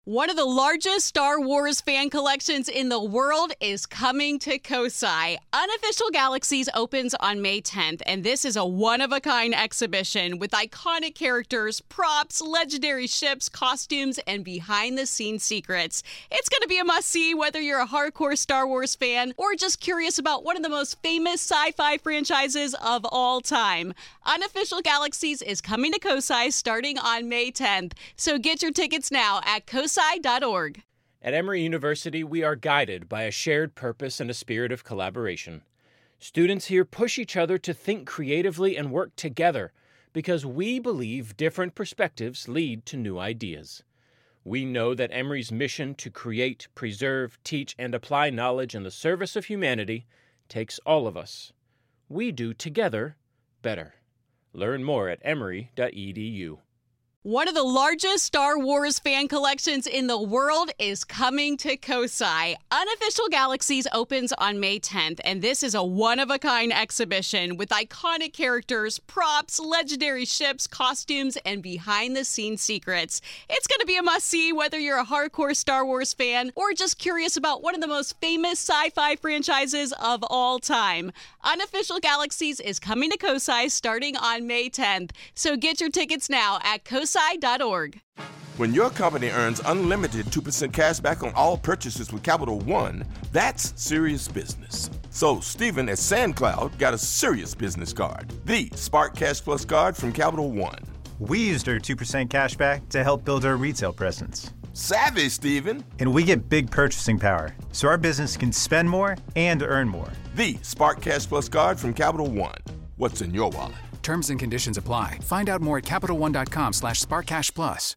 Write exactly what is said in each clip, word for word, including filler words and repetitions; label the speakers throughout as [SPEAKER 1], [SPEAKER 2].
[SPEAKER 1] One of the largest Star Wars fan collections in the world is coming to Kosai. Unofficial Galaxies opens on May tenth, and this is a one-of-a-kind exhibition with iconic characters, props, legendary ships, costumes, and behind-the-scenes secrets. It's going to be a must-see whether you're a hardcore Star Wars fan or just curious about one of the most famous sci-fi franchises of all time. Unofficial Galaxies is coming to Kosai starting on May tenth, so get your tickets now at kosai dot org.
[SPEAKER 2] At Emory University, we are guided by a shared purpose and a spirit of collaboration. Students here push each other to think creatively and work together because we believe different perspectives lead to new ideas. We know that Emory's mission to create, preserve, teach, and apply knowledge in the service of humanity takes all of us. We do together better. Learn more at emory dot e d u.
[SPEAKER 1] One of the largest Star Wars fan collections in the world is coming to Kosai. Unofficial Galaxies opens on May tenth, and this is a one-of-a-kind exhibition with iconic characters, props, legendary ships, costumes, and behind-the-scenes secrets. It's going to be a must-see whether you're a hardcore Star Wars fan or just curious about one of the most famous sci-fi franchises of all time. Unofficial Galaxies is coming to Kosai starting on May tenth, so get your tickets now at kosai dot org.
[SPEAKER 3] When your company earns unlimited two percent cash back on all purchases with Capital One, that's serious business. So Stephen at SandCloud got a serious business card, the Spark Cash Plus card from Capital One.
[SPEAKER 4] We used our two percent cash back to help build our retail presence.
[SPEAKER 3] Savvy, Stephen.
[SPEAKER 4] And we get big purchasing power, so our business can spend more and earn more.
[SPEAKER 3] The Spark Cash Plus card from Capital One. What's in your wallet?
[SPEAKER 5] Terms and conditions apply. Find out more at capital one dot com slash spark cash plus.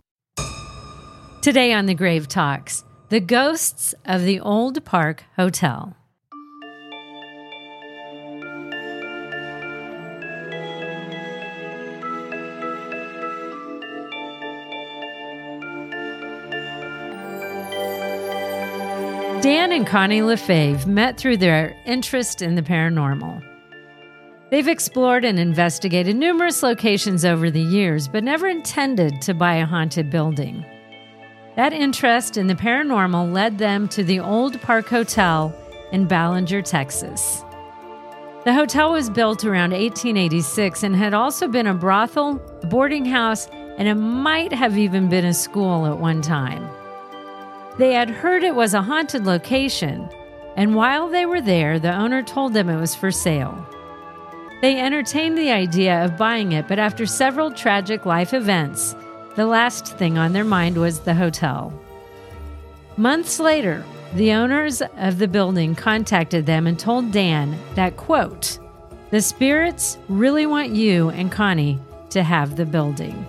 [SPEAKER 6] Today on The Grave Talks, the ghosts of the Old Park Hotel. Dan and Connie Lefebvre met through their interest in the paranormal. They've explored and investigated numerous locations over the years, but never intended to buy a haunted building. That interest in the paranormal led them to the Old Park Hotel in Ballinger, Texas. The hotel was built around eighteen eighty-six and had also been a brothel, a boarding house, and it might have even been a school at one time. They had heard it was a haunted location, and while they were there, the owner told them it was for sale. They entertained the idea of buying it, but after several tragic life events, the last thing on their mind was the hotel. Months later, the owners of the building contacted them and told Dan that, quote, "The spirits really want you and Connie to have the building."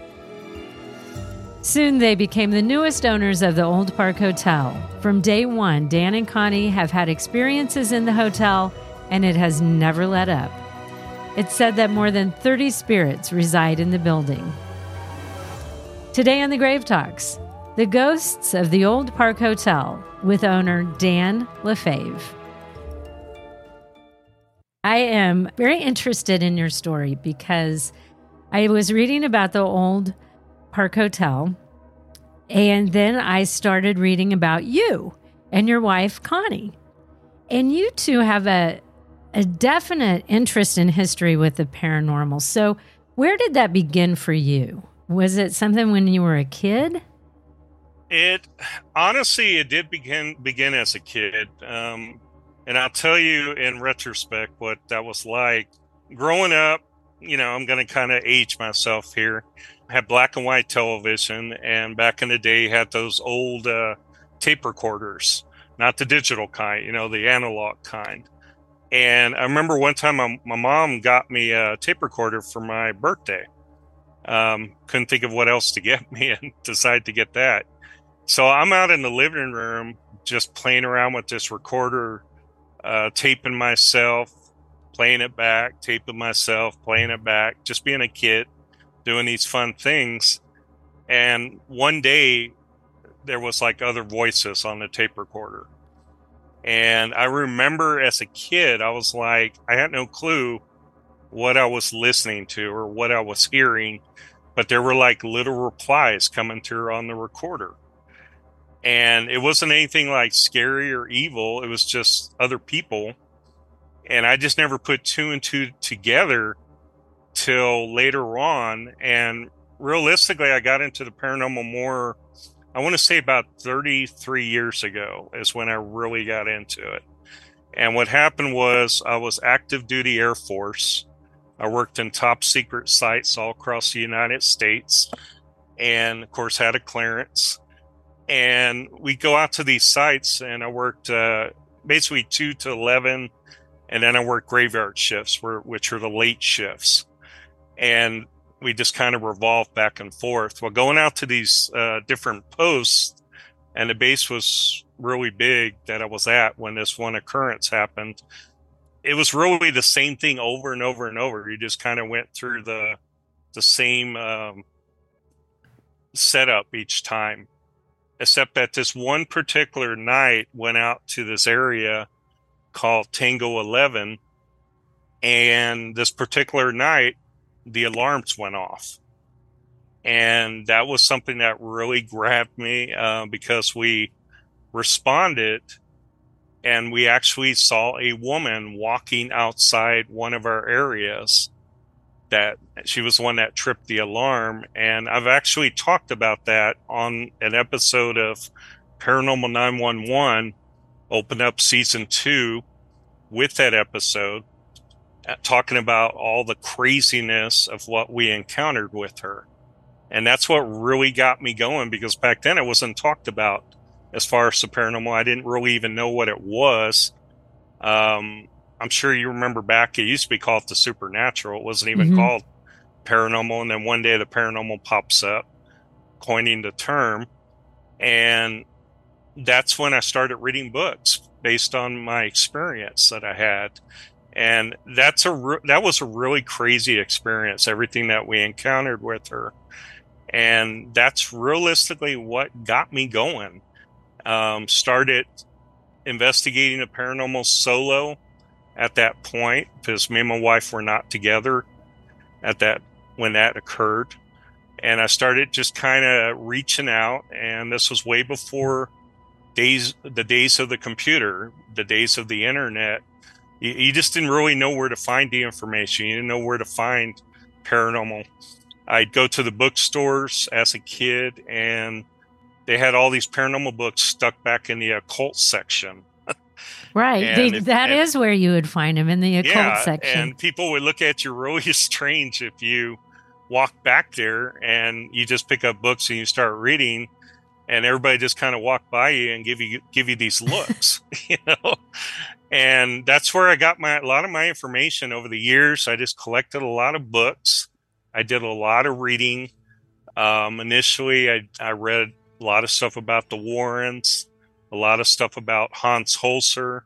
[SPEAKER 6] Soon they became the newest owners of the Old Park Hotel. From day one, Dan and Connie have had experiences in the hotel, and it has never let up. It's said that more than thirty spirits reside in the building. Today on The Grave Talks, the ghosts of the Old Park Hotel with owner Dan Lefebvre. I am very interested in your story because I was reading about the Old Park Hotel, and then I started reading about you and your wife, Connie. And you two have a a definite interest in history with the paranormal. So where did that begin for you? Was it something when you were a kid?
[SPEAKER 7] It honestly, it did begin begin as a kid. Um, and I'll tell you in retrospect what that was like. Growing up, you know, I'm going to kind of age myself here. I had black and white television, and back in the day had those old uh, tape recorders, not the digital kind, you know, the analog kind. And I remember one time my, my mom got me a tape recorder for my birthday. Um, couldn't think of what else to get me and decided to get that. So I'm out in the living room just playing around with this recorder, uh, taping myself, playing it back, taping myself, playing it back, just being a kid, doing these fun things. And one day there was like other voices on the tape recorder. And I remember as a kid, I was like, I had no clue what I was listening to or what I was hearing, but there were like little replies coming through on the recorder. And it wasn't anything like scary or evil. It was just other people. And I just never put two and two together till later on. And realistically, I got into the paranormal more, I want to say about thirty-three years ago is when I really got into it. And what happened was I was active duty Air Force. I worked in top secret sites all across the United States, and of course had a clearance. And we go out to these sites, and I worked uh, basically two to eleven, and then I worked graveyard shifts, which are the late shifts. And we just kind of revolved back and forth. Well, going out to these uh, different posts, and the base was really big that I was at when this one occurrence happened. It was really the same thing over and over and over. You just kind of went through the the same um, setup each time, except that this one particular night went out to this area called Tango eleven, and this particular night the alarms went off. And that was something that really grabbed me uh, because we responded, and we actually saw a woman walking outside one of our areas. That she was the one that tripped the alarm. And I've actually talked about that on an episode of Paranormal nine one one, Open Up Season two, with that episode, talking about all the craziness of what we encountered with her. And that's what really got me going, because back then it wasn't talked about as far as the paranormal. I didn't really even know what it was. Um, I'm sure you remember back, it used to be called the supernatural. It wasn't even mm-hmm. called paranormal. And then one day the paranormal pops up, coining the term. And that's when I started reading books based on my experience that I had. And that's a re- that was a really crazy experience, everything that we encountered with her. And that's realistically what got me going. Um, started investigating the paranormal solo at that point, because me and my wife were not together at that when that occurred. And I started just kind of reaching out, and this was way before days the days of the computer, the days of the internet. You, you just didn't really know where to find the information. You didn't know where to find paranormal. I'd go to the bookstores as a kid, and they had all these paranormal books stuck back in the occult section.
[SPEAKER 6] Right. They, if, that and, is where you would find them, in the occult
[SPEAKER 7] yeah,
[SPEAKER 6] section.
[SPEAKER 7] And people would look at you really strange if you walk back there and you just pick up books and you start reading, and everybody just kind of walk by you and give you give you these looks, you know. And that's where I got my a lot of my information over the years. I just collected a lot of books. I did a lot of reading. Um, initially, I, I read a lot of stuff about the Warrens, a lot of stuff about Hans Holzer,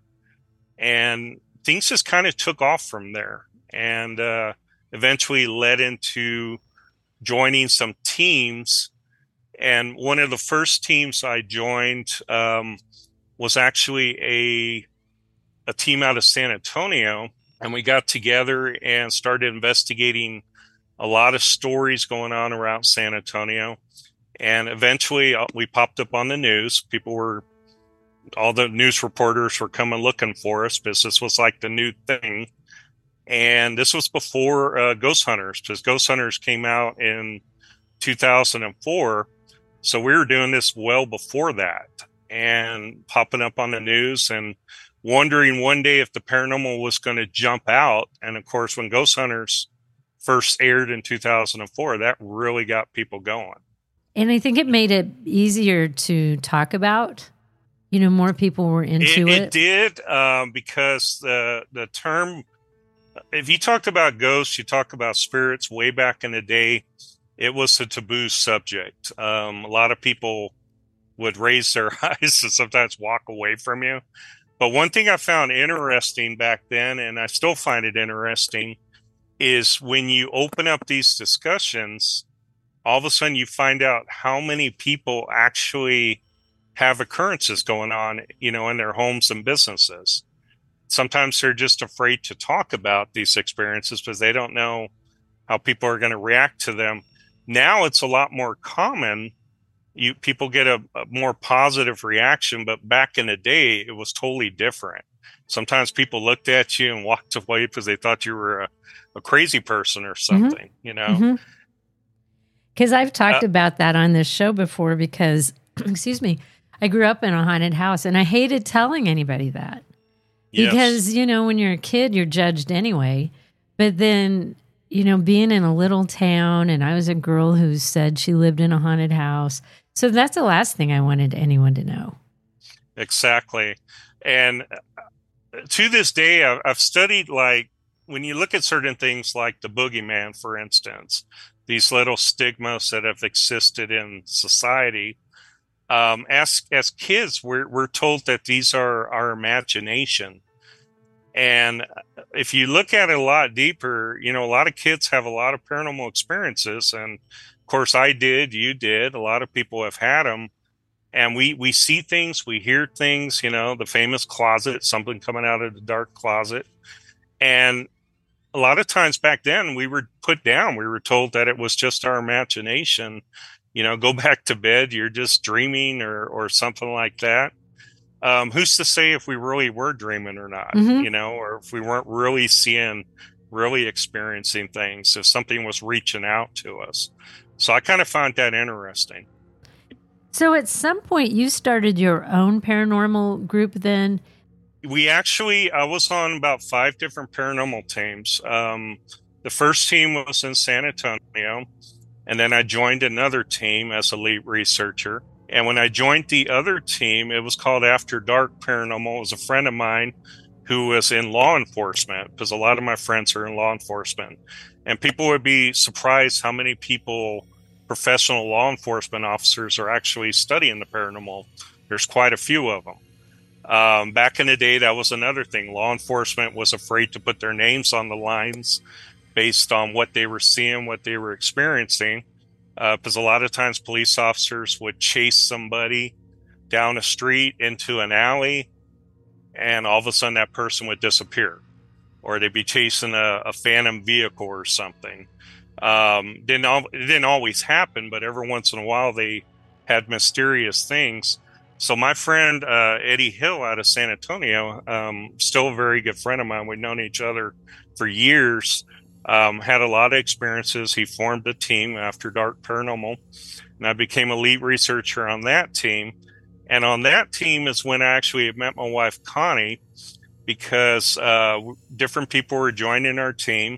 [SPEAKER 7] and things just kind of took off from there, and uh, eventually led into joining some teams. And one of the first teams I joined um, was actually a a team out of San Antonio, and we got together and started investigating a lot of stories going on around San Antonio. And eventually uh, we popped up on the news. People were, all the news reporters were coming looking for us, because this was like the new thing. And this was before uh, Ghost Hunters, because Ghost Hunters came out in two thousand four. So we were doing this well before that, and popping up on the news and wondering one day if the paranormal was going to jump out. And of course, when Ghost Hunters first aired in two thousand four, that really got people going.
[SPEAKER 6] And I think it made it easier to talk about. You know, more people were into it.
[SPEAKER 7] It, it did, um, because the the term, if you talked about ghosts, you talk about spirits way back in the day, it was a taboo subject. Um, a lot of people would raise their eyes and sometimes walk away from you. But one thing I found interesting back then, and I still find it interesting, is when you open up these discussions, all of a sudden you find out how many people actually have occurrences going on, you know, in their homes and businesses. Sometimes they're just afraid to talk about these experiences because they don't know how people are going to react to them. Now it's a lot more common you people get a, a more positive reaction. But back in the day, it was totally different. Sometimes people looked at you and walked away because they thought you were a, a crazy person or something, mm-hmm. you know?
[SPEAKER 6] Because mm-hmm. I've talked
[SPEAKER 7] uh,
[SPEAKER 6] about that on this show before because, excuse me, I grew up in a haunted house and I hated telling anybody that. Because, yes. you know, when you're a kid, you're judged anyway. But then, you know, being in a little town and I was a girl who said she lived in a haunted house. So that's the last thing I wanted anyone to know.
[SPEAKER 7] Exactly. And to this day, I've studied, like, when you look at certain things like the boogeyman, for instance, these little stigmas that have existed in society. Um, as as kids, we're we're told that these are our imagination. And if you look at it a lot deeper, you know, a lot of kids have a lot of paranormal experiences. And of course, I did, you did, a lot of people have had them. And we, we see things, we hear things, you know, the famous closet, something coming out of the dark closet. And a lot of times back then we were put down. We were told that it was just our imagination, you know, go back to bed. You're just dreaming or, or something like that. Um, who's to say if we really were dreaming or not, mm-hmm. you know, or if we weren't really seeing, really experiencing things, if something was reaching out to us. So I kind of found that interesting.
[SPEAKER 6] So at some point you started your own paranormal group then?
[SPEAKER 7] We actually, I was on about five different paranormal teams. Um, the first team was in San Antonio, and then I joined another team as a lead researcher. And when I joined the other team, it was called After Dark Paranormal. It was a friend of mine who was in law enforcement, because a lot of my friends are in law enforcement. And people would be surprised how many people, professional law enforcement officers, are actually studying the paranormal. There's quite a few of them. Um, back in the day, that was another thing. Law enforcement was afraid to put their names on the lines based on what they were seeing, what they were experiencing. Because uh, a lot of times police officers would chase somebody down a street into an alley, and all of a sudden that person would disappear. Or they'd be chasing a, a phantom vehicle or something. Um, didn't al- it didn't always happen, but every once in a while they had mysterious things. So my friend uh, Eddie Hill out of San Antonio, um, still a very good friend of mine. We've known each other for years. Um, had a lot of experiences. He formed a team, After Dark Paranormal, and I became a lead researcher on that team. And on that team is when I actually met my wife, Connie, because uh, different people were joining our team.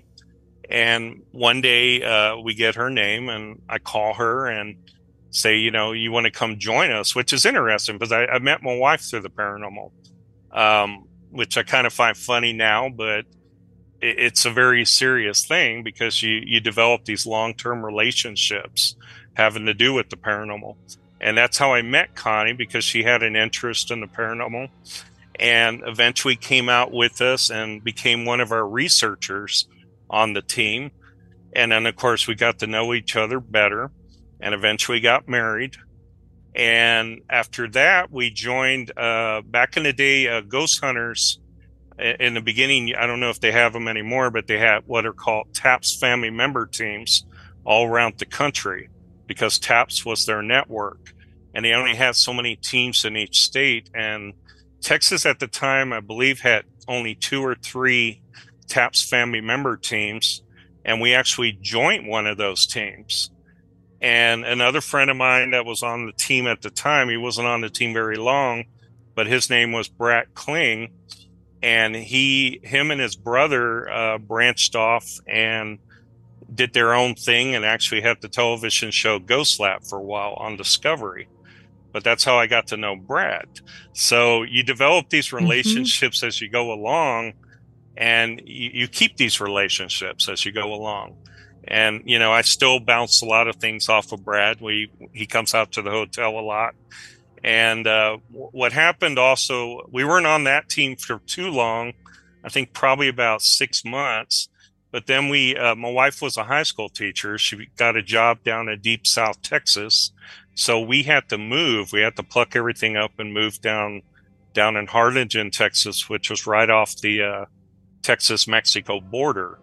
[SPEAKER 7] And one day uh, we get her name, and I call her and say, you know, you want to come join us, which is interesting because I, I met my wife through the paranormal, um, which I kind of find funny now, but it, it's a very serious thing because you, you develop these long-term relationships having to do with the paranormal. And that's how I met Connie, because she had an interest in the paranormal and eventually came out with us and became one of our researchers on the team. And then, of course, we got to know each other better and eventually got married. And after that, we joined, uh, back in the day, uh, Ghost Hunters. In the beginning, I don't know if they have them anymore, but they had what are called TAPS family member teams all around the country, because TAPS was their network. And they only had so many teams in each state. And Texas at the time, I believe, had only two or three TAPS family member teams. And we actually joined one of those teams. And another friend of mine that was on the team at the time, he wasn't on the team very long, but his name was Brett Kling. And he, him and his brother uh, branched off and did their own thing and actually had the television show Ghost Lab for a while on Discovery. But that's how I got to know Brad. So you develop these relationships mm-hmm. as you go along, and you, you keep these relationships as you go along. And, you know, I still bounce a lot of things off of Brad. We, he comes out to the hotel a lot. And uh, what happened also, we weren't on that team for too long. I think probably about six months. But then we, uh, my wife was a high school teacher. She got a job down in deep South Texas. So we had to move. We had to pluck everything up and move down, down in Harlingen, Texas, which was right off the uh, Texas-Mexico border.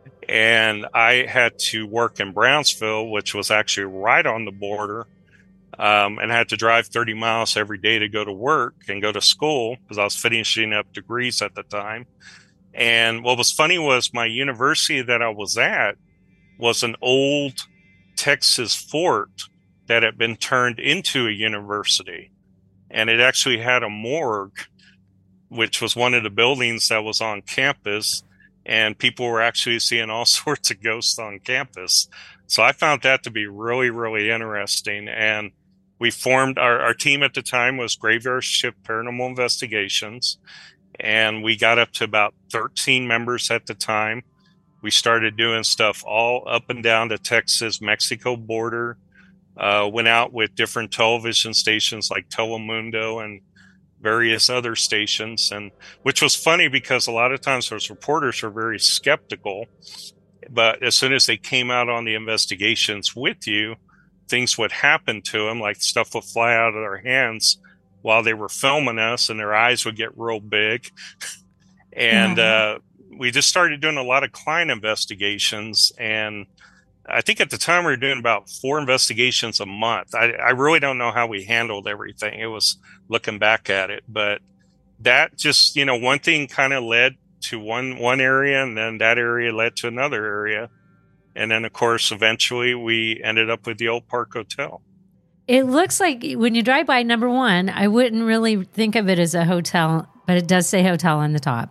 [SPEAKER 7] And I had to work in Brownsville, which was actually right on the border. um, and I had to drive thirty miles every day to go to work and go to school because I was finishing up degrees at the time. And what was funny was my university that I was at was an old Texas fort that had been turned into a university. And it actually had a morgue, which was one of the buildings that was on campus. And people were actually seeing all sorts of ghosts on campus. So I found that to be really, really interesting. And we formed, our, our team at the time was Graveyard Shift Paranormal Investigations. And we got up to about thirteen members at the time. We started doing stuff all up and down the Texas-Mexico border. Uh, went out with different television stations like Telemundo and various other stations, and which was funny because a lot of times those reporters are very skeptical. But as soon as they came out on the investigations with you, things would happen to them, like stuff would fly out of their hands while they were filming us, and their eyes would get real big. and uh, we just started doing a lot of client investigations. And I think at the time we were doing about four investigations a month. I, I really don't know how we handled everything. It was looking back at it, but that just, you know, one thing kind of led to one, one area, and then that area led to another area. And then of course, eventually we ended up with the Old Park Hotel.
[SPEAKER 6] It looks like when you drive by, number one, I wouldn't really think of it as a hotel, but it does say hotel on the top.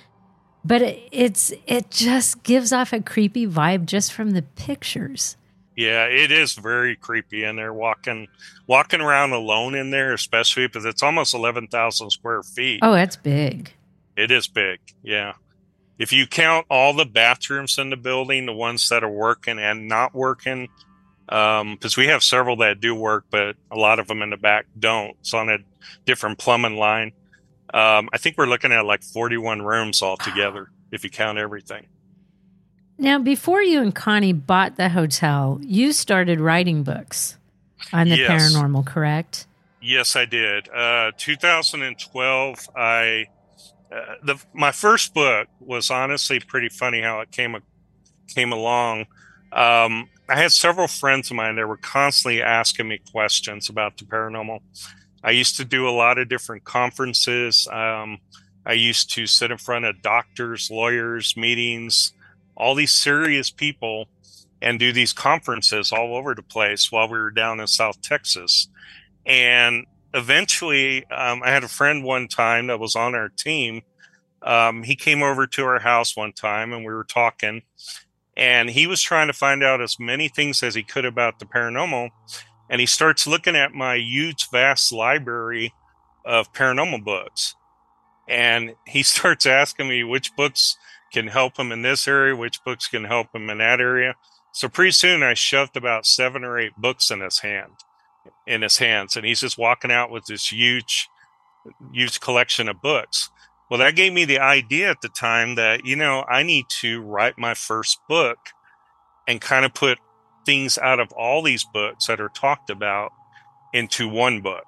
[SPEAKER 6] But it, it's it just gives off a creepy vibe just from the pictures.
[SPEAKER 7] Yeah, it is very creepy in there, walking walking around alone in there, especially because it's almost eleven thousand square feet.
[SPEAKER 6] Oh, that's big.
[SPEAKER 7] It is big, yeah. If you count all the bathrooms in the building, the ones that are working and not working, um, because we have several that do work, but a lot of them in the back don't. It's on a different plumbing line. Um, I think we're looking at like forty-one rooms altogether, if you count everything.
[SPEAKER 6] Now, before you and Connie bought the hotel, you started writing books on the
[SPEAKER 7] Yes.
[SPEAKER 6] paranormal, correct?
[SPEAKER 7] Yes, I did. Uh, two thousand twelve, I uh, the my first book was honestly pretty funny how it came came along. Um, I had several friends of mine that were constantly asking me questions about the paranormal. I used to do a lot of different conferences. Um, I used to sit in front of doctors, lawyers, meetings, all these serious people, and do these conferences all over the place while we were down in South Texas. And eventually, um, I had a friend one time that was on our team. Um, he came over to our house one time and we were talking, and he was trying to find out as many things as he could about the paranormal. And he starts looking at my huge, vast library of paranormal books. And he starts asking me which books can help him in this area, which books can help him in that area. So pretty soon I shoved about seven or eight books in his hand, in his hands. And he's just walking out with this huge, huge collection of books. Well, that gave me the idea at the time that, you know, I need to write my first book and kind of put things out of all these books that are talked about into one book.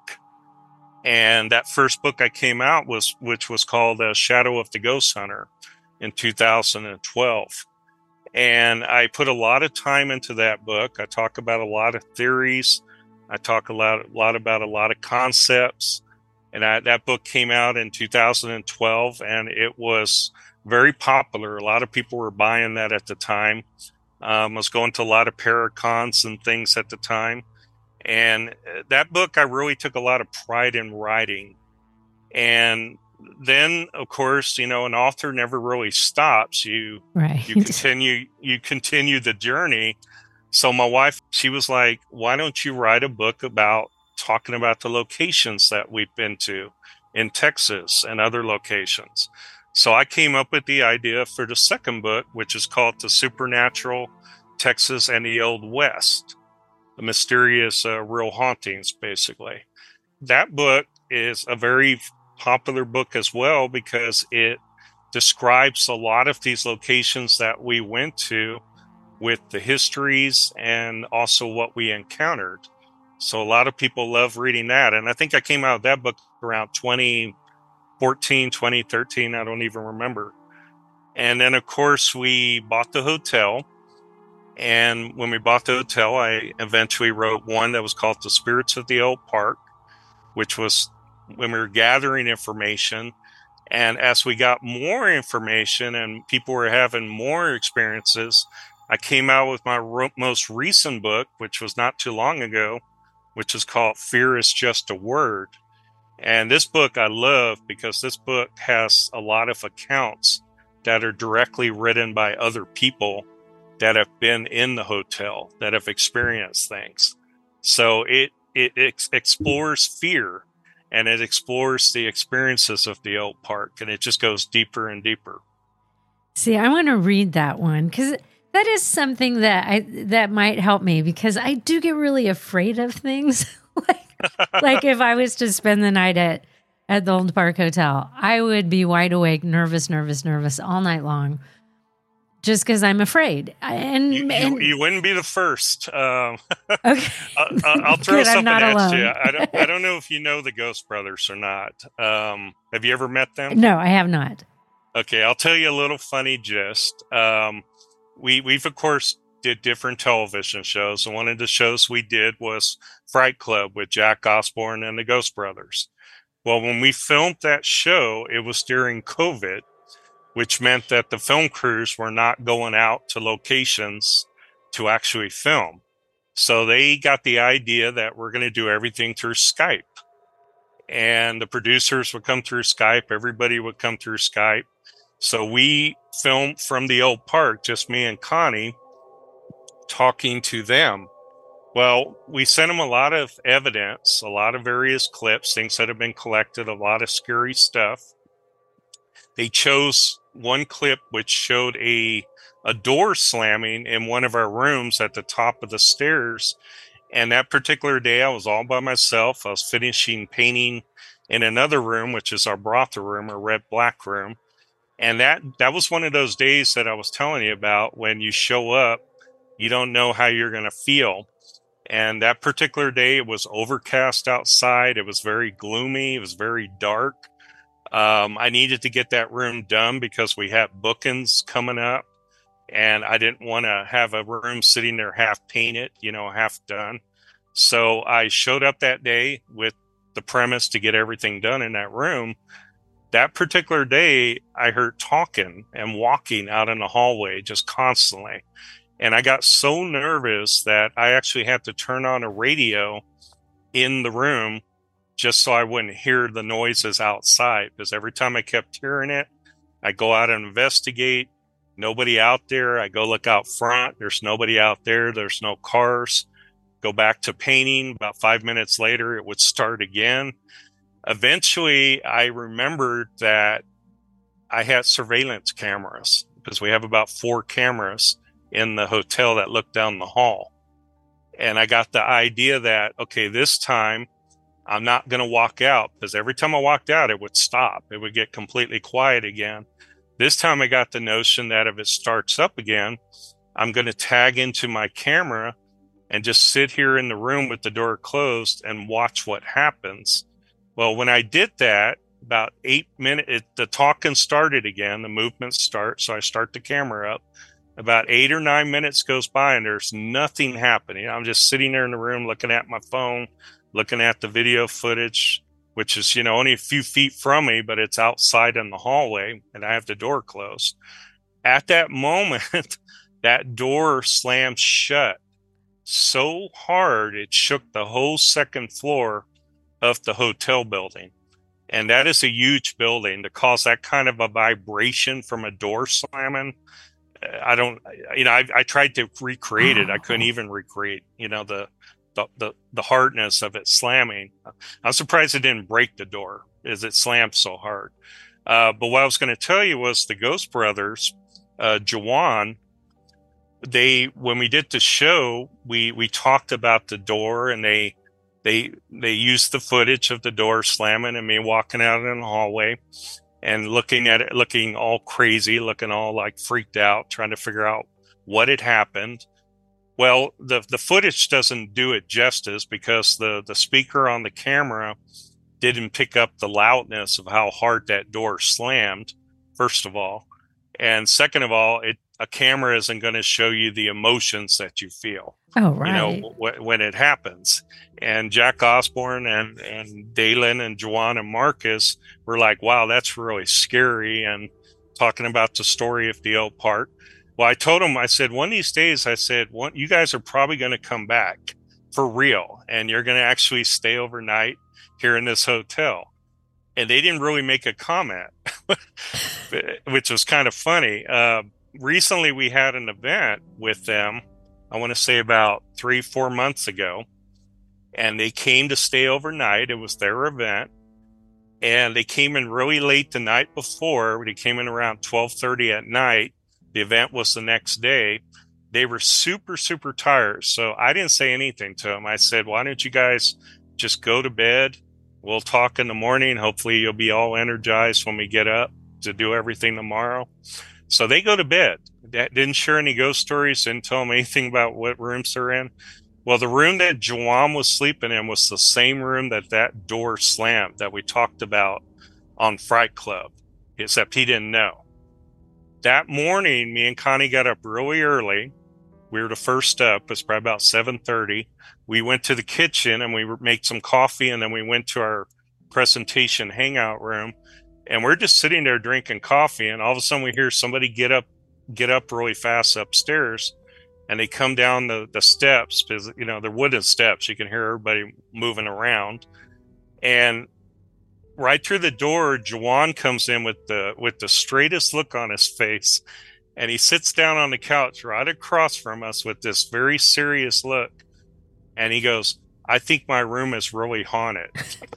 [SPEAKER 7] And that first book I came out was, which was called uh, Shadow of the Ghost Hunter in two thousand twelve. And I put a lot of time into that book. I talk about a lot of theories. I talk a lot, a lot about a lot of concepts. And I, that book came out in two thousand twelve, and it was very popular. A lot of people were buying that at the time. Um, I was going to a lot of Paracons and things at the time. And that book, I really took a lot of pride in writing. And then, of course, you know, an author never really stops. You,
[SPEAKER 6] Right.
[SPEAKER 7] you continue, you continue the journey. So my wife, she was like, why don't you write a book about talking about the locations that we've been to in Texas and other locations? So I came up with the idea for the second book, which is called The Supernatural Texas and the Old West, the mysterious uh, real hauntings, basically. That book is a very popular book as well because it describes a lot of these locations that we went to with the histories and also what we encountered. So a lot of people love reading that. And I think I came out of that book around twenty fourteen, twenty thirteen, I don't even remember. And then, of course, we bought the hotel. And when we bought the hotel, I eventually wrote one that was called The Spirits of the Old Park, which was when we were gathering information. And as we got more information and people were having more experiences, I came out with my ro- most recent book, which was not too long ago, which is called Fear is Just a Word. And this book I love because this book has a lot of accounts that are directly written by other people that have been in the hotel, that have experienced things. So it, it ex- explores fear, and it explores the experiences of the old park, and it just goes deeper and deeper.
[SPEAKER 6] See, I want to read that one because that is something that I that might help me, because I do get really afraid of things. like, like if I was to spend the night at, at the Old Park Hotel, I would be wide awake, nervous, nervous, nervous all night long, just because I'm afraid. And
[SPEAKER 7] you,
[SPEAKER 6] and
[SPEAKER 7] you, you wouldn't be the first. Um,
[SPEAKER 6] okay,
[SPEAKER 7] I'll, I'll throw
[SPEAKER 6] Good,
[SPEAKER 7] something at
[SPEAKER 6] alone.
[SPEAKER 7] you. I don't, I don't know if you know the Ghost Brothers or not. Um, have you ever met them?
[SPEAKER 6] No, I have not.
[SPEAKER 7] Okay, I'll tell you a little funny gist. Um, we we've of course did different television shows, and one of the shows we did was Fright Club with Jack Osborne and the Ghost Brothers. Well, when we filmed that show, it was during COVID, which meant that the film crews were not going out to locations to actually film. So they got the idea that we're going to do everything through Skype. And the producers would come through Skype. Everybody would come through Skype. So we filmed from the old park, just me and Connie, talking to them. Well, we sent them a lot of evidence, a lot of various clips, things that have been collected, a lot of scary stuff. They chose one clip which showed a a door slamming in one of our rooms at the top of the stairs. And that particular day, I was all by myself. I was finishing painting in another room, which is our brothel room, or red black room. And that that was one of those days that I was telling you about, when you show up, you don't know how you're going to feel. And that particular day, it was overcast outside. It was very gloomy. It was very dark. Um, I needed to get that room done because we had bookings coming up, and I didn't want to have a room sitting there half painted, you know, half done. So I showed up that day with the premise to get everything done in that room. That particular day, I heard talking and walking out in the hallway just constantly. And I got so nervous that I actually had to turn on a radio in the room just so I wouldn't hear the noises outside. Because every time I kept hearing it, I go out and investigate. Nobody out there. I go look out front. There's nobody out there. There's no cars. Go back to painting. About five minutes later, it would start again. Eventually, I remembered that I had surveillance cameras, because we have about four cameras in the hotel that look down the hall. And I got the idea that, okay, this time I'm not going to walk out, because every time I walked out, it would stop. It would get completely quiet again. This time I got the notion that if it starts up again, I'm going to tag into my camera and just sit here in the room with the door closed and watch what happens. Well, when I did that, about eight minutes, it, the talking started again, the movements start. So I start the camera up. About eight or nine minutes goes by and there's nothing happening. I'm just sitting there in the room looking at my phone, looking at the video footage, which is, you know, only a few feet from me, but it's outside in the hallway, and I have the door closed. At that moment, that door slammed shut so hard it shook the whole second floor of the hotel building. And that is a huge building. To cause that kind of a vibration from a door slamming, I don't, you know, I, I tried to recreate it. I couldn't even recreate, you know, the, the, the, the hardness of it slamming. I'm surprised it didn't break the door, as it slammed so hard. Uh, but what I was going to tell you was the Ghost Brothers, uh, Jawan, they, when we did the show, we, we talked about the door, and they, they, they used the footage of the door slamming and me walking out in the hallway and looking at it, looking all crazy, looking all like freaked out, trying to figure out what had happened. Well, the, the footage doesn't do it justice, because the, the speaker on the camera didn't pick up the loudness of how hard that door slammed, first of all. And second of all, it a camera isn't going to show you the emotions that you feel.
[SPEAKER 6] Oh, right.
[SPEAKER 7] You know, w- when it happens. And Jack Osborne and, and Dalen and Juwan and Marcus were like, wow, that's really scary. And talking about the story of the old part. Well, I told them, I said, one of these days, I said, one, you guys are probably going to come back for real. And you're going to actually stay overnight here in this hotel. And they didn't really make a comment, which was kind of funny. Uh, recently, we had an event with them, I want to say about three, four months ago. And they came to stay overnight. It was their event. And they came in really late the night before. They came in around twelve thirty at night. The event was the next day. They were super, super tired. So I didn't say anything to them. I said, why don't you guys just go to bed? We'll talk in the morning. Hopefully you'll be all energized when we get up to do everything tomorrow. So they go to bed. That didn't share any ghost stories, didn't tell them anything about what rooms they're in. Well, the room that Juwan was sleeping in was the same room that that door slammed that we talked about on Fright Club, except he didn't know. That morning, me and Connie got up really early. We were the first up. It was probably about seven thirty. We went to the kitchen and we made some coffee, and then we went to our presentation hangout room. And we're just sitting there drinking coffee, and all of a sudden we hear somebody get up, get up really fast upstairs. And they come down the, the steps, because, you know, they're wooden steps. You can hear everybody moving around. And right through the door, Juwan comes in with the with the straightest look on his face. And he sits down on the couch right across from us with this very serious look. And he goes, I think my room is really haunted.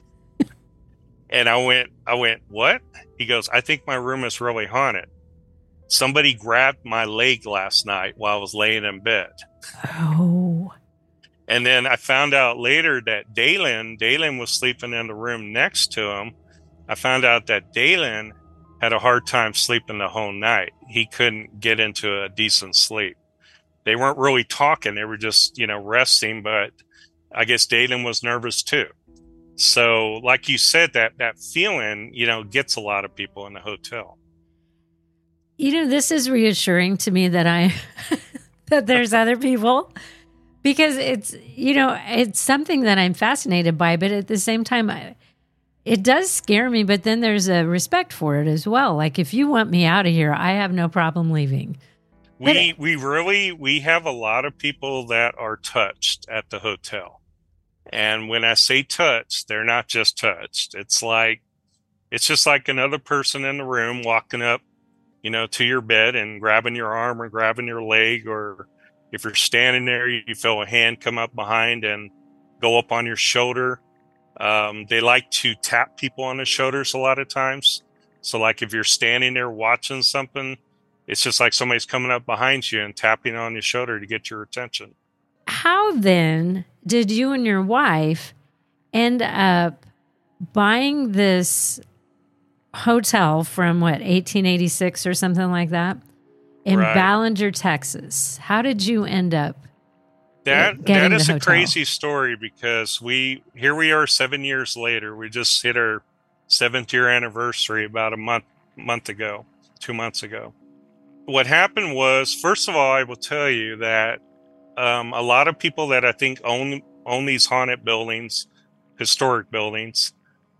[SPEAKER 7] And I went, I went, what? He goes, I think my room is really haunted. Somebody grabbed my leg last night while I was laying in bed.
[SPEAKER 6] Oh.
[SPEAKER 7] And then I found out later that Dalen, Dalen was sleeping in the room next to him. I found out that Dalen had a hard time sleeping the whole night. He couldn't get into a decent sleep. They weren't really talking. They were just, you know, resting, but I guess Dalen was nervous too. So like you said, that, that feeling, you know, gets a lot of people in the hotel.
[SPEAKER 6] You know, this is reassuring to me that I that there's other people, because it's, you know, it's something that I'm fascinated by, but at the same time, I, it does scare me, but then there's a respect for it as well. Like, if you want me out of here, I have no problem leaving.
[SPEAKER 7] We we really, we have a lot of people that are touched at the hotel. And when I say touched, they're not just touched. It's like, it's just like another person in the room walking up, you know, to your bed and grabbing your arm or grabbing your leg, or if you're standing there, you feel a hand come up behind and go up on your shoulder. Um, they like to tap people on the shoulders a lot of times. So like if you're standing there watching something, it's just like somebody's coming up behind you and tapping on your shoulder to get your attention.
[SPEAKER 6] How then did you and your wife end up buying this hotel from what, eighteen eighty-six or something like that in
[SPEAKER 7] Right.
[SPEAKER 6] Ballinger, Texas? How did you end up
[SPEAKER 7] That
[SPEAKER 6] getting
[SPEAKER 7] that is
[SPEAKER 6] the
[SPEAKER 7] a
[SPEAKER 6] hotel?
[SPEAKER 7] crazy story, because we here we are seven years later. We just hit our seventh year anniversary about a month month ago, two months ago. What happened was, first of all, I will tell you that um, a lot of people that I think own own these haunted buildings, historic buildings,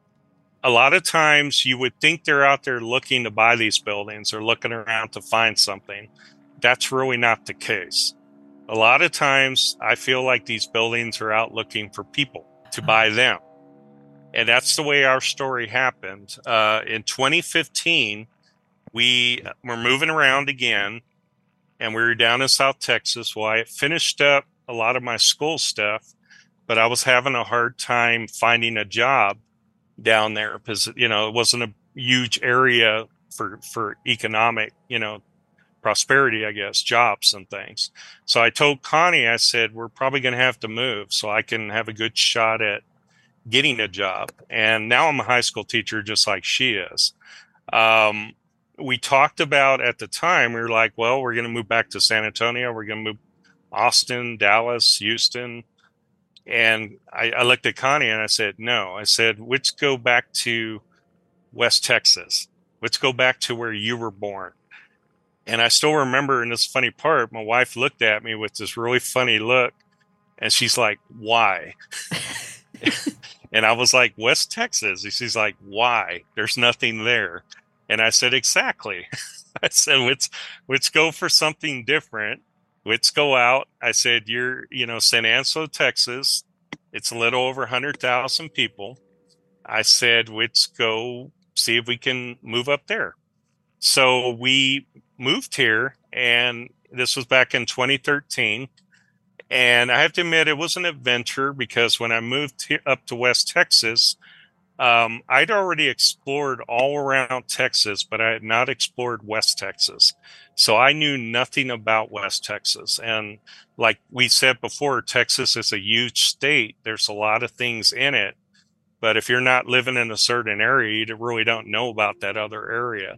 [SPEAKER 7] a lot of times you would think they're out there looking to buy these buildings or looking around to find something. That's really not the case. A lot of times I feel like these buildings are out looking for people to buy them. And that's the way our story happened. Uh, in twenty fifteen, we were moving around again, and we were down in South Texas. Well, I had finished up a lot of my school stuff, but I was having a hard time finding a job down there because, you know, it wasn't a huge area for, for economic, you know, prosperity, I guess, jobs and things. So I told Connie, I said, we're probably going to have to move so I can have a good shot at getting a job. And now I'm a high school teacher, just like she is. Um, we talked about at the time, we were like, well, we're going to move back to San Antonio. We're going to move Austin, Dallas, Houston. And I, I looked at Connie and I said, no, I said, let's go back to West Texas. Let's go back to where you were born. And I still remember, in this funny part, my wife looked at me with this really funny look, and she's like, why? And I was like, West Texas. And she's like, why? There's nothing there. And I said, exactly. I said, let's, let's go for something different. Let's go out. I said, you're, you know, San Angelo, Texas. It's a little over one hundred thousand people. I said, let's go see if we can move up there. So we moved here, and this was back in twenty thirteen. And I have to admit, it was an adventure, because when I moved here, up to West Texas, um, I'd already explored all around Texas, but I had not explored West Texas. So I knew nothing about West Texas. And like we said before, Texas is a huge state. There's a lot of things in it. But if you're not living in a certain area, you really don't know about that other area.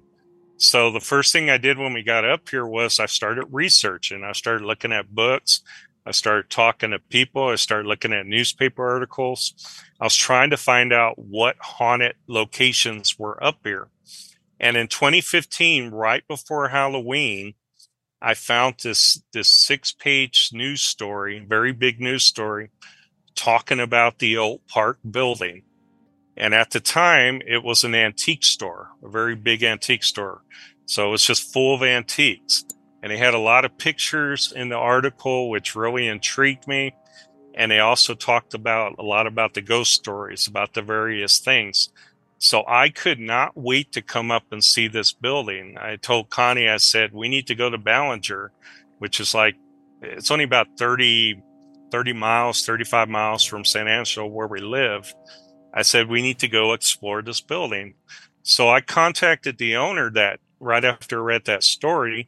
[SPEAKER 7] So the first thing I did when we got up here was I started researching. I started looking at books. I started talking to people. I started looking at newspaper articles. I was trying to find out what haunted locations were up here. And in twenty fifteen, right before Halloween, I found this, this six-page news story, very big news story, talking about the old Park building. And at the time, it was an antique store, a very big antique store. So it was just full of antiques. And they had a lot of pictures in the article, which really intrigued me. And they also talked about a lot about the ghost stories, about the various things. So I could not wait to come up and see this building. I told Connie, I said, we need to go to Ballinger, which is like, it's only about thirty, thirty miles, thirty-five miles from San Angelo, where we live. I said, we need to go explore this building. So I contacted the owner that right after I read that story.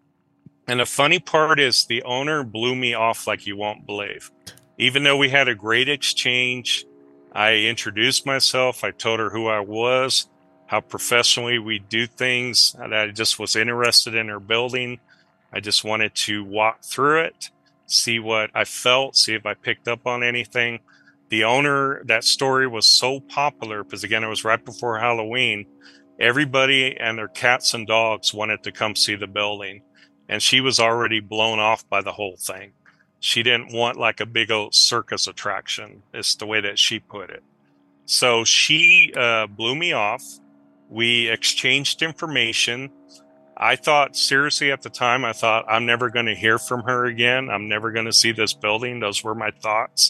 [SPEAKER 7] And the funny part is the owner blew me off like you won't believe. Even though we had a great exchange, I introduced myself. I told her who I was, how professionally we do things, that I just was interested in her building. I just wanted to walk through it, see what I felt, see if I picked up on anything. The owner, that story was so popular because, again, it was right before Halloween. Everybody and their cats and dogs wanted to come see the building. And she was already blown off by the whole thing. She didn't want like a big old circus attraction. It's the way that she put it. So she uh, blew me off. We exchanged information. I thought, seriously, at the time, I thought, I'm never going to hear from her again. I'm never going to see this building. Those were my thoughts.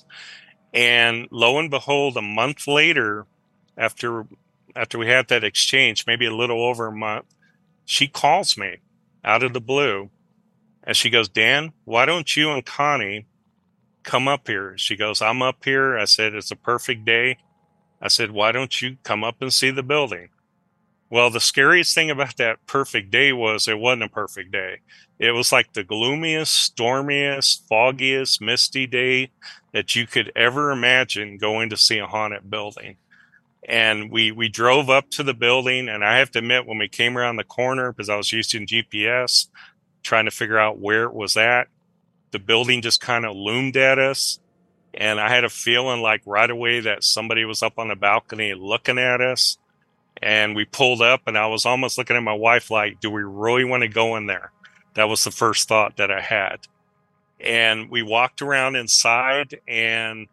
[SPEAKER 7] And lo and behold, a month later, after after we had that exchange, maybe a little over a month, she calls me out of the blue. And she goes, Dan, why don't you and Connie come up here? She goes, I'm up here. I said, it's a perfect day. I said, why don't you come up and see the building? Well, the scariest thing about that perfect day was it wasn't a perfect day. It was like the gloomiest, stormiest, foggiest, misty day that you could ever imagine going to see a haunted building. And we, we drove up to the building, and I have to admit, when we came around the corner, because I was using G P S, trying to figure out where it was at, the building just kind of loomed at us. And I had a feeling like right away that somebody was up on the balcony looking at us. And we pulled up, and I was almost looking at my wife like, do we really want to go in there? That was the first thought that I had. And we walked around inside, and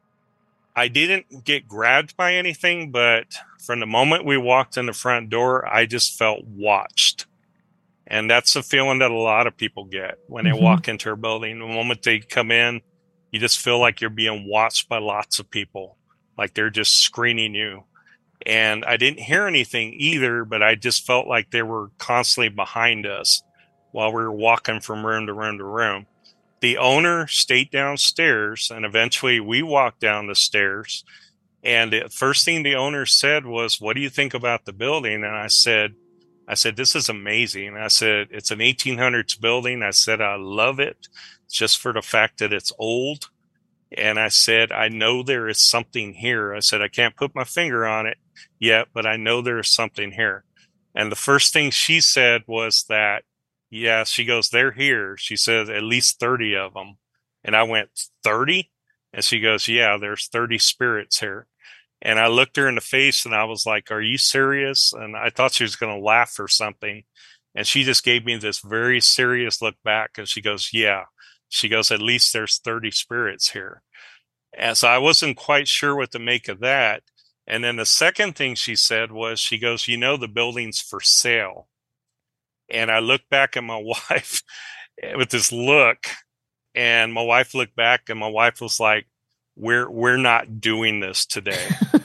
[SPEAKER 7] I didn't get grabbed by anything, but from the moment we walked in the front door, I just felt watched. And that's the feeling that a lot of people get when they mm-hmm. walk into a building. The moment they come in, you just feel like you're being watched by lots of people, like they're just screening you. And I didn't hear anything either, but I just felt like they were constantly behind us while we were walking from room to room to room. The owner stayed downstairs, and eventually we walked down the stairs. And the first thing the owner said was, what do you think about the building? And I said, I said, this is amazing. I said, it's an eighteen hundreds building. I said, I love it just for the fact that it's old. And I said, I know there is something here. I said, I can't put my finger on it yet, but I know there is something here. And the first thing she said was that, yeah, she goes, they're here. She said, at least thirty of them. And I went, thirty? And she goes, yeah, there's thirty spirits here. And I looked her in the face, and I was like, are you serious? And I thought she was going to laugh or something. And she just gave me this very serious look back. And she goes, yeah, she goes, at least there's thirty spirits here. And so I wasn't quite sure what to make of that. And then the second thing she said was, she goes, you know, the building's for sale. And I looked back at my wife with this look, and my wife looked back, and my wife was like, we're, we're not doing this today.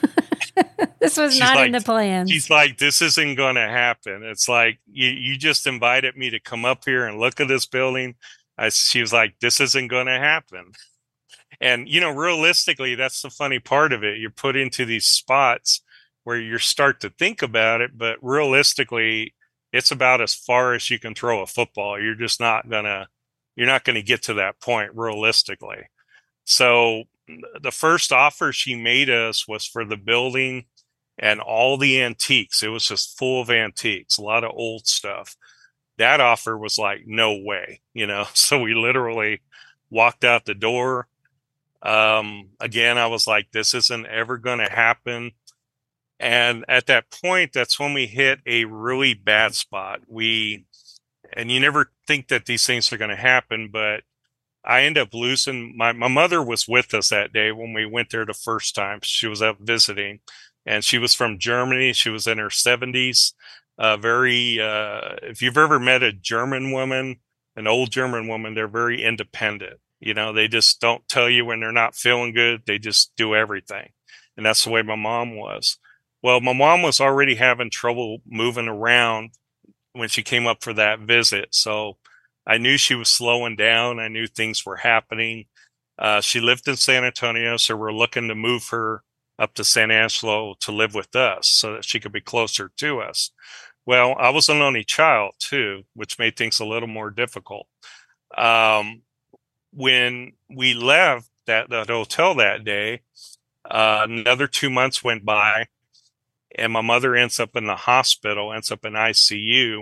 [SPEAKER 6] This was
[SPEAKER 7] She's
[SPEAKER 6] not
[SPEAKER 7] like,
[SPEAKER 6] in the plans.
[SPEAKER 7] She's like, this isn't going to happen. It's like, you, you just invited me to come up here and look at this building. I, she was like, this isn't going to happen. And, you know, realistically, that's the funny part of it. You're put into these spots where you start to think about it, but realistically, it's about as far as you can throw a football. You're just not going to, you're not going to get to that point realistically. So the first offer she made us was for the building and all the antiques. It was just full of antiques, a lot of old stuff. That offer was like, no way, you know? So we literally walked out the door. Um, again, I was like, this isn't ever going to happen. And at that point, that's when we hit a really bad spot. We, and you never think that these things are going to happen, but I ended up losing my, my mother was with us that day when we went there the first time. She was out visiting, and she was from Germany. She was in her seventies. Uh, very, uh, if you've ever met a German woman, an old German woman, they're very independent. You know, they just don't tell you when they're not feeling good. They just do everything. And that's the way my mom was. Well, my mom was already having trouble moving around when she came up for that visit. So I knew she was slowing down. I knew things were happening. Uh, she lived in San Antonio, so we're looking to move her up to San Angelo to live with us so that she could be closer to us. Well, I was an only child too, which made things a little more difficult. Um, when we left that, that hotel that day, uh, another two months went by, and my mother ends up in the hospital, ends up in I C U,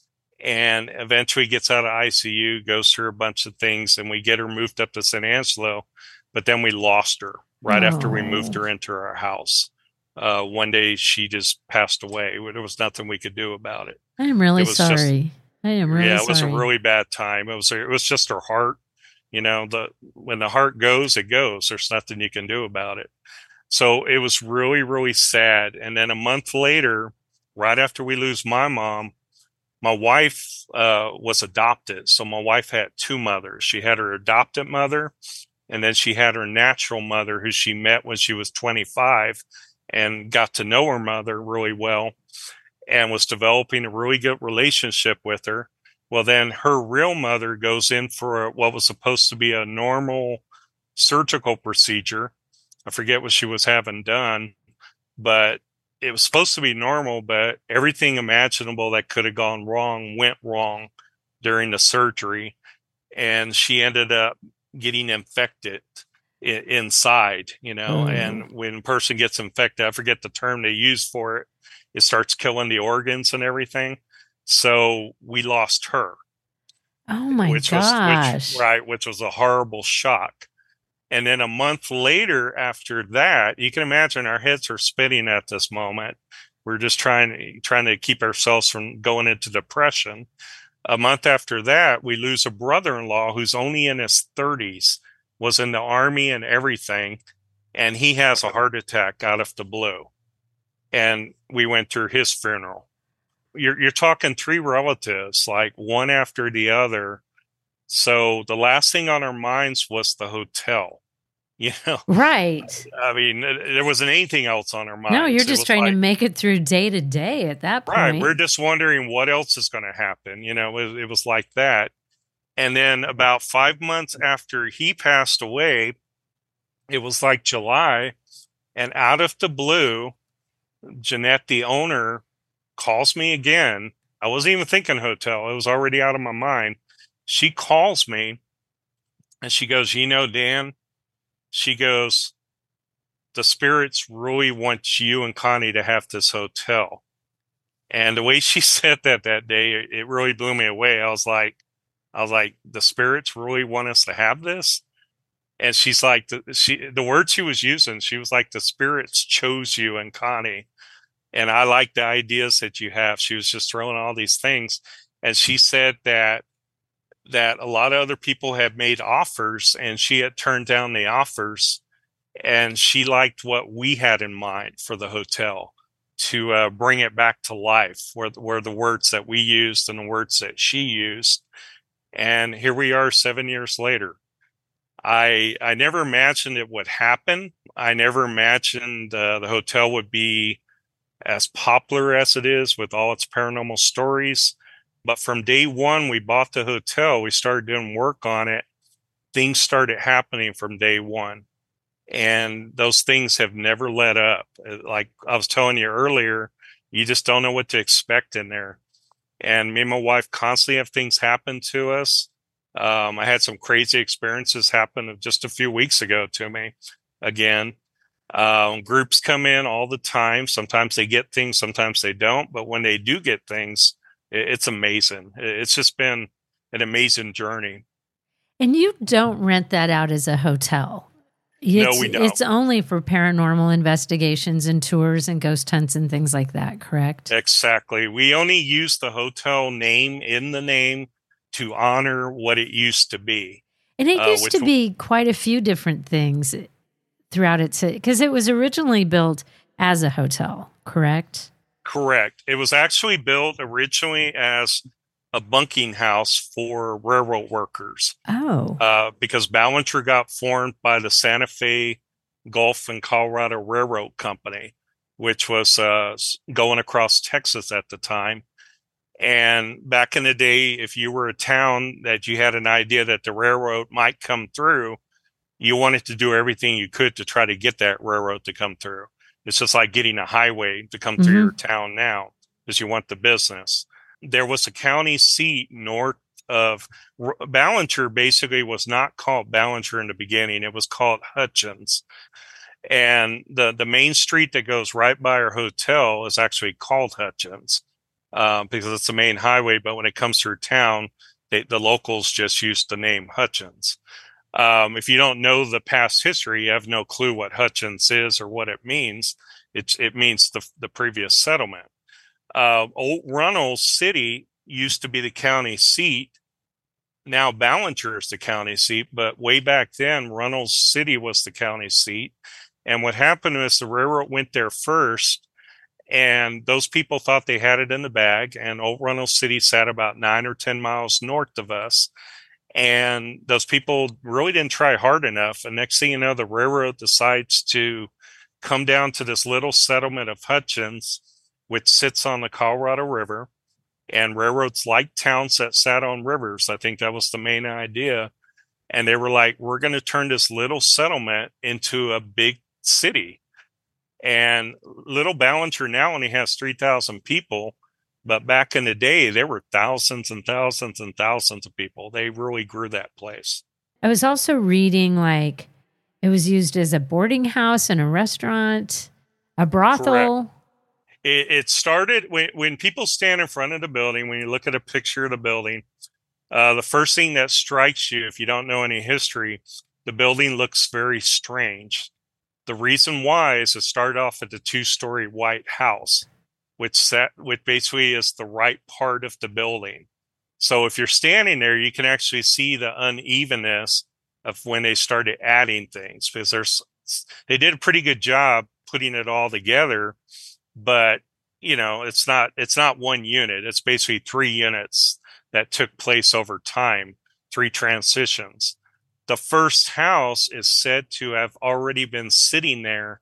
[SPEAKER 7] and eventually gets out of I C U, goes through a bunch of things, and we get her moved up to San Angelo, but then we lost her right oh. after we moved her into our house. Uh, one day she just passed away. There was nothing we could do about it.
[SPEAKER 6] I am really
[SPEAKER 7] it was
[SPEAKER 6] sorry.
[SPEAKER 7] Just,
[SPEAKER 6] I am really
[SPEAKER 7] yeah,
[SPEAKER 6] sorry.
[SPEAKER 7] it was a really bad time. It was, it was just her heart. You know, the, when the heart goes, it goes. There's nothing you can do about it. So it was really, really sad. And then a month later, right after we lose my mom, my wife uh, was adopted. So my wife had two mothers. She had her adopted mother, and then she had her natural mother, who she met when she was twenty-five and got to know her mother really well and was developing a really good relationship with her. Well, then her real mother goes in for what was supposed to be a normal surgical procedure. I forget what she was having done, but it was supposed to be normal, but everything imaginable that could have gone wrong went wrong during the surgery. And she ended up getting infected I- inside, you know, mm. and when a person gets infected, I forget the term they use for it, it starts killing the organs and everything. So we lost her.
[SPEAKER 6] Oh my
[SPEAKER 7] which
[SPEAKER 6] gosh.
[SPEAKER 7] Was, which, right, which was a horrible shock. And then a month later after that, you can imagine our heads are spinning at this moment. We're just trying, trying to keep ourselves from going into depression. A month after that, we lose a brother-in-law who's only in his thirties, was in the army and everything. And he has a heart attack out of the blue. And we went through his funeral. You're, you're talking three relatives, like one after the other. So the last thing on our minds was the hotel, you know?
[SPEAKER 6] Right.
[SPEAKER 7] I mean, there wasn't anything else on our minds.
[SPEAKER 6] No, you're just trying
[SPEAKER 7] like,
[SPEAKER 6] to make it through day to day at that point.
[SPEAKER 7] Right. We're just wondering what else is going to happen. You know, it, it was like that. And then about five months after he passed away, it was like July, and out of the blue, Jeanette, the owner, calls me again. I wasn't even thinking hotel. It was already out of my mind. She calls me and she goes, you know, Dan, she goes, the spirits really want you and Connie to have this hotel. And the way she said that that day, it really blew me away. I was like, I was like, the spirits really want us to have this. And she's like, the, she, the word she was using, she was like, the spirits chose you and Connie. And I like the ideas that you have. She was just throwing all these things. And she said that that a lot of other people had made offers and she had turned down the offers, and she liked what we had in mind for the hotel to uh, bring it back to life, where, where the words that we used and the words that she used. And here we are seven years later. I I never imagined it would happen. I never imagined uh, the hotel would be as popular as it is with all its paranormal stories. But from day one, we bought the hotel, we started doing work on it. Things started happening from day one. And those things have never let up. Like I was telling you earlier, you just don't know what to expect in there. And me and my wife constantly have things happen to us. Um, I had some crazy experiences happen just a few weeks ago to me again. Um, groups come in all the time. Sometimes they get things, sometimes they don't. But when they do get things, it's amazing. It's just been an amazing journey.
[SPEAKER 6] And you don't rent that out as a hotel. It's,
[SPEAKER 7] no, we don't.
[SPEAKER 6] It's only for paranormal investigations and tours and ghost hunts and things like that, correct?
[SPEAKER 7] Exactly. We only use the hotel name in the name to honor what it used to be.
[SPEAKER 6] And it
[SPEAKER 7] uh,
[SPEAKER 6] used to be quite a few different things throughout its, because it was originally built as a hotel, correct?
[SPEAKER 7] Correct. It was actually built originally as a bunking house for railroad workers.
[SPEAKER 6] Oh.
[SPEAKER 7] Uh, because Ballinger got formed by the Santa Fe, Gulf, and Colorado Railroad Company, which was uh, going across Texas at the time. And back in the day, if you were a town that you had an idea that the railroad might come through, you wanted to do everything you could to try to get that railroad to come through. It's just like getting a highway to come mm-hmm. through your town now, because you want the business. There was a county seat north of Ballinger. Basically was not called Ballinger in the beginning. It was called Hutchins. And the, the main street that goes right by our hotel is actually called Hutchins uh, because it's the main highway. But when it comes through town, they, the locals just used the name Hutchins. Um, if you don't know the past history, you have no clue what Hutchins is or what it means. It, it means the, the previous settlement. Uh, Old Runnels City used to be the county seat. Now Ballinger is the county seat, but way back then, Runnels City was the county seat. And what happened was the railroad went there first, and those people thought they had it in the bag. And Old Runnels City sat about nine or ten miles north of us. And those people really didn't try hard enough. And next thing you know, the railroad decides to come down to this little settlement of Hutchins, which sits on the Colorado River. And railroads like towns that sat on rivers. I think that was the main idea. And they were like, we're going to turn this little settlement into a big city. And little Ballinger now only has three thousand people. But back in the day, there were thousands and thousands and thousands of people. They really grew that place.
[SPEAKER 6] I was also reading like it was used as a boarding house and a restaurant, a brothel.
[SPEAKER 7] Correct. It, it started when, when people stand in front of the building, when you look at a picture of the building, uh, the first thing that strikes you, if you don't know any history, the building looks very strange. The reason why is it started off at the two-story white house, which set, which basically is the right part of the building. So if you're standing there, you can actually see the unevenness of when they started adding things, because there's, they did a pretty good job putting it all together, but you know, it's not, it's not one unit. It's basically three units that took place over time, three transitions. The first house is said to have already been sitting there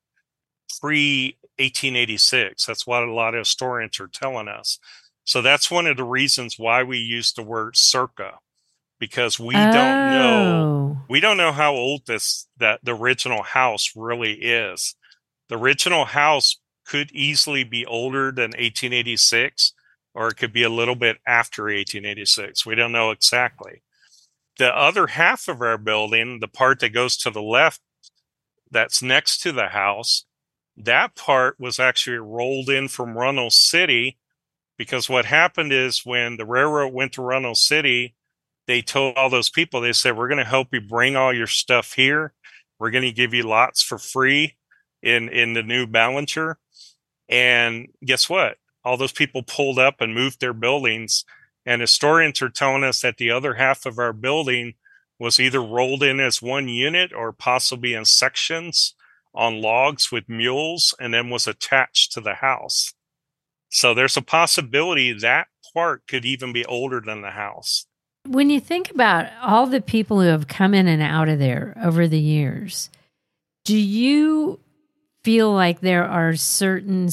[SPEAKER 7] pre eighteen eighty-six. That's what a lot of historians are telling us. So that's one of the reasons why we use the word circa, because we oh. don't know we don't know how old this that the original house really is. The original house could easily be older than eighteen eighty-six, or it could be a little bit after eighteen eighty-six. We don't know exactly. The other half of our building, the part that goes to the left that's next to the house, that part was actually rolled in from Runnels City, because what happened is when the railroad went to Runnels City, they told all those people, they said, we're going to help you bring all your stuff here. We're going to give you lots for free in, in the new Ballinger. And guess what? All those people pulled up and moved their buildings And historians are telling us that the other half of our building was either rolled in as one unit or possibly in sections on logs with mules and then was attached to the house. So there's a possibility that part could even be older than the house.
[SPEAKER 6] When you think about all the people who have come in and out of there over the years, do you feel like there are certain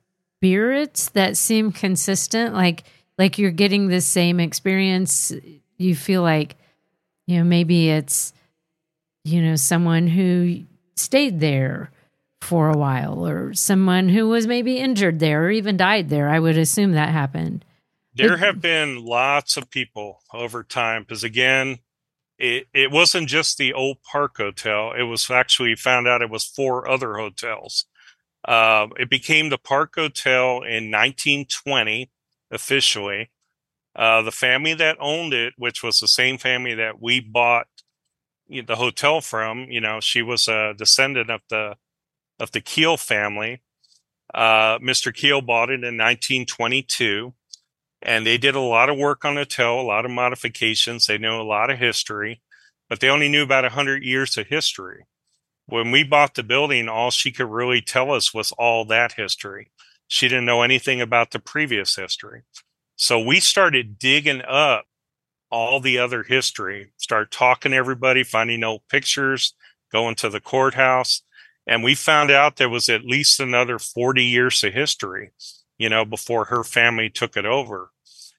[SPEAKER 6] spirits that seem consistent? Like, like you're getting the same experience? You feel like, you know, maybe it's, you know, someone who stayed there for a while or someone who was maybe injured there or even died there. I would assume that happened.
[SPEAKER 7] There have been lots of people over time because, again, it, it wasn't just the old Park Hotel. It was actually found out it was four other hotels. Uh, it became the Park Hotel in nineteen twenty, officially. Uh, the family that owned it, which was the same family that we bought the hotel from, you know, she was a descendant of the of the Keel family. Uh, Mister Keel bought it in nineteen twenty-two. And they did a lot of work on the hotel, a lot of modifications. They know a lot of history, but they only knew about one hundred years of history. When we bought the building, all she could really tell us was all that history. She didn't know anything about the previous history. So we started digging up all the other history, start talking to everybody, finding old pictures, going to the courthouse. And we found out there was at least another forty years of history, you know, before her family took it over.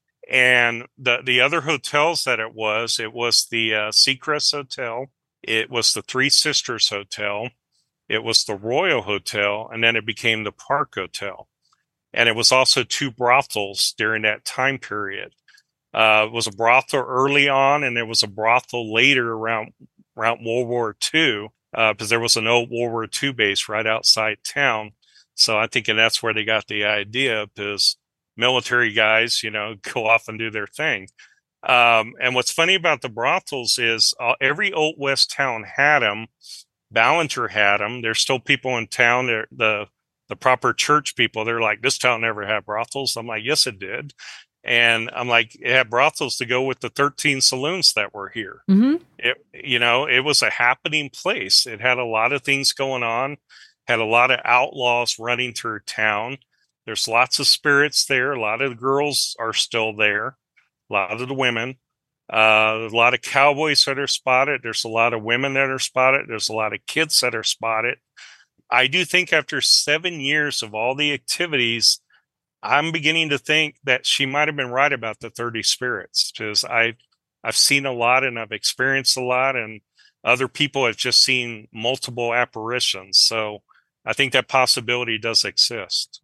[SPEAKER 7] And the, the other hotels that it was, it was the uh, Seacrest Hotel, it was the Three Sisters Hotel, it was the Royal Hotel, and then it became the Park Hotel. And it was also two brothels during that time period. Uh, it was a brothel early on, and there was a brothel later around, around World War Two, uh, because there was an old World War Two base right outside town. So I think that's where they got the idea, because military guys, you know, go off and do their thing. Um, and what's funny about the brothels is uh, every old West town had them. Ballinger had them. There's still people in town. They're, the the proper church people, they're like, this town never had brothels. I'm like, yes, it did. And I'm like, it had brothels to go with the thirteen saloons that were here. Mm-hmm. It, you know, it was a happening place. It had a lot of things going on. Had a lot of outlaws running through town. There's lots of spirits there. A lot of the girls are still there. A lot of the women. Uh, a lot of cowboys that are spotted. There's a lot of women that are spotted. There's a lot of kids that are spotted. I do think after seven years of all the activities, I'm beginning to think that she might have been right about the thirty spirits, because I, I've seen a lot and I've experienced a lot, and other people have just seen multiple apparitions. So I think that possibility does exist.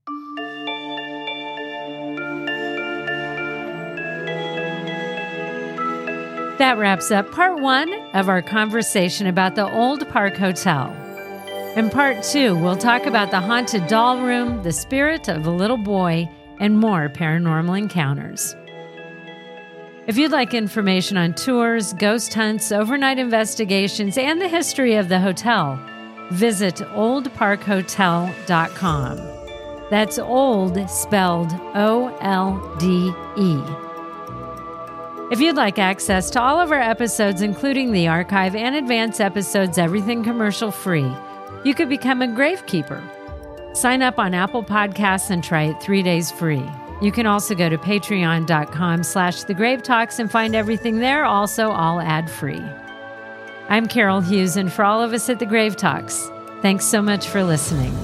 [SPEAKER 6] That wraps up part one of our conversation about the Old Park Hotel. In part two, we'll talk about the haunted doll room, the spirit of a little boy, and more paranormal encounters. If you'd like information on tours, ghost hunts, overnight investigations, and the history of the hotel, visit old park hotel dot com. That's old spelled O L D E. If you'd like access to all of our episodes, including the archive and advance episodes, everything commercial free, you could become a gravekeeper. Sign up on Apple Podcasts and try it three days free. You can also go to patreon dot com slash the grave talks and find everything there, also all ad-free. I'm Carol Hughes, and for all of us at the Grave Talks, thanks so much for listening.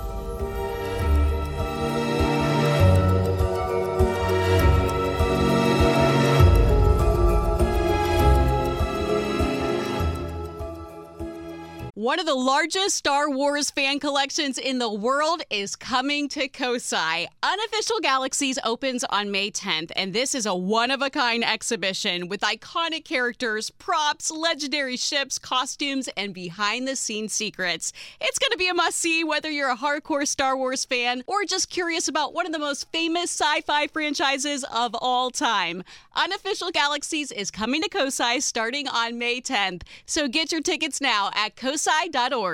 [SPEAKER 1] One of the largest Star Wars fan collections in the world is coming to Kosai. Unofficial Galaxies opens on May tenth, and this is a one-of-a-kind exhibition with iconic characters, props, legendary ships, costumes, and behind-the-scenes secrets. It's going to be a must-see whether you're a hardcore Star Wars fan or just curious about one of the most famous sci-fi franchises of all time. Unofficial Galaxies is coming to Kosai starting on May tenth, so get your tickets now at kosai dot org.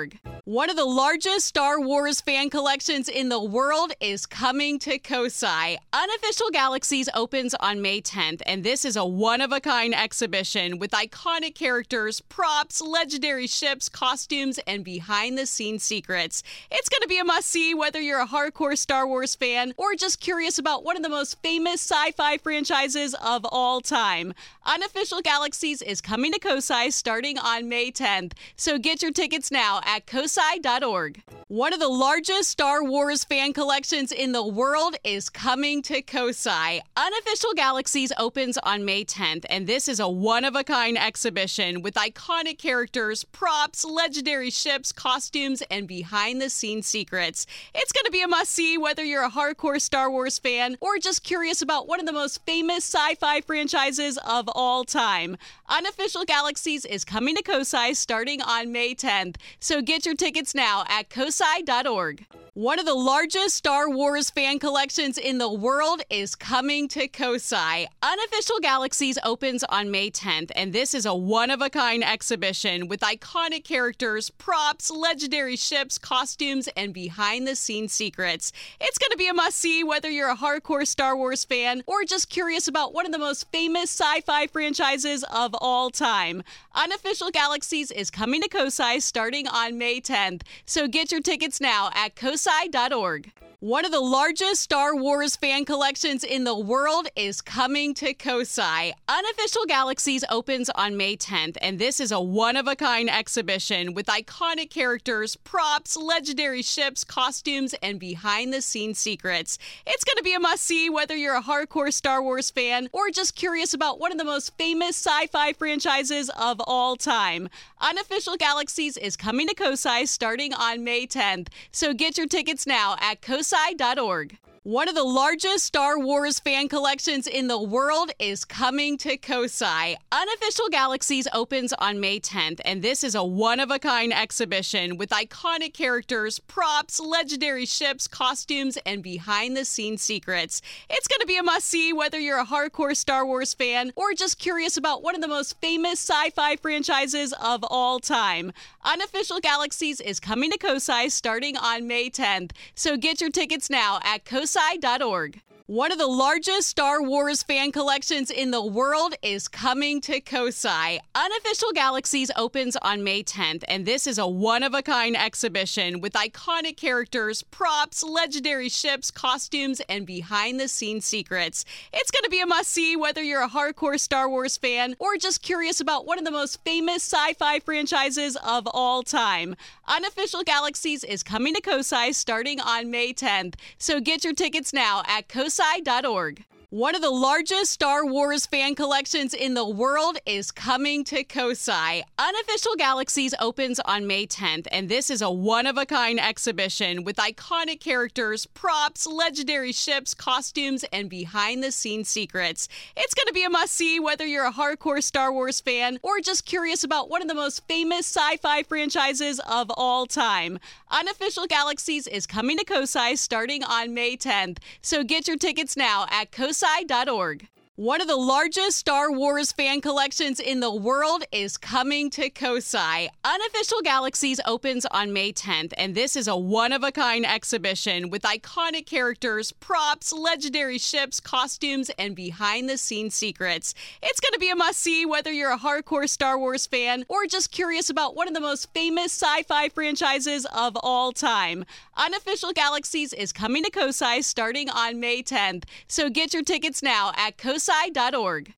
[SPEAKER 1] One of the largest Star Wars fan collections in the world is coming to Kosai. Unofficial Galaxies opens on May tenth, and this is a one-of-a-kind exhibition with iconic characters, props, legendary ships, costumes, and behind-the-scenes secrets. It's going to be a must-see whether you're a hardcore Star Wars fan or just curious about one of the most famous sci-fi franchises of all time. Unofficial Galaxies is coming to Kosai starting on May tenth, so get your tickets now at kosai dot org. One of the largest Star Wars fan collections in the world is coming to Kosai. Unofficial Galaxies opens on May tenth, and this is a one-of-a-kind exhibition with iconic characters, props, legendary ships, costumes, and behind-the-scenes secrets. It's going to be a must-see whether you're a hardcore Star Wars fan or just curious about one of the most famous sci-fi franchises of all time. Unofficial Galaxies is coming to Kosai starting on May tenth, so get your tickets now at kosai dot org. One of the largest Star Wars fan collections in the world is coming to Kosai. Unofficial Galaxies opens on May tenth, and this is a one-of-a-kind exhibition with iconic characters, props, legendary ships, costumes, and behind-the-scenes secrets. It's going to be a must-see whether you're a hardcore Star Wars fan or just curious about one of the most famous sci-fi franchises of all time. Unofficial Galaxies is coming to Kosai starting on May tenth, so get your tickets now at kosai dot org. One of the largest Star Wars fan collections in the world is coming to Kosai. Unofficial Galaxies opens on May tenth, and this is a one-of-a-kind exhibition with iconic characters, props, legendary ships, costumes, and behind-the-scenes secrets. It's going to be a must-see whether you're a hardcore Star Wars fan or just curious about one of the most famous sci-fi franchises of all time. Unofficial Galaxies is coming to Kosai starting on May tenth, so get your tickets now at kosai dot org. One of the largest Star Wars fan collections in the world is coming to Kosai. Unofficial Galaxies opens on May tenth, and this is a one-of-a-kind exhibition with iconic characters, props, legendary ships, costumes, and behind-the-scenes secrets. It's going to be a must-see whether you're a hardcore Star Wars fan or just curious about one of the most famous sci-fi franchises of all time. Unofficial Galaxies is coming to Kosai starting on May tenth, so get your tickets now at kosai dot org. One of the largest Star Wars fan collections in the world is coming to Kosai. Unofficial Galaxies opens on May tenth, and this is a one-of-a-kind exhibition with iconic characters, props, legendary ships, costumes, and behind-the-scenes secrets. It's going to be a must-see whether you're a hardcore Star Wars fan or just curious about one of the most famous sci-fi franchises of all time. Unofficial Galaxies is coming to Kosai starting on May tenth, so get your tickets now at kosai dot org. One of the largest Star Wars fan collections in the world is coming to Kosai. Unofficial Galaxies opens on May tenth, and this is a one-of-a-kind exhibition with iconic characters, props, legendary ships, costumes, and behind-the-scenes secrets. It's going to be a must-see whether you're a hardcore Star Wars fan or just curious about one of the most famous sci-fi franchises of all time. Unofficial Galaxies is coming to Kosai starting on May tenth, so get your tickets now at kosai dot org. One of the largest Star Wars fan collections in the world is coming to Kosai. Unofficial Galaxies opens on May tenth, and this is a one-of-a-kind exhibition with iconic characters, props, legendary ships, costumes, and behind-the-scenes secrets. It's going to be a must-see whether you're a hardcore Star Wars fan or just curious about one of the most famous sci-fi franchises of all time. Unofficial Galaxies is coming to Kosai starting on May tenth, so get your tickets now at kosai dot org.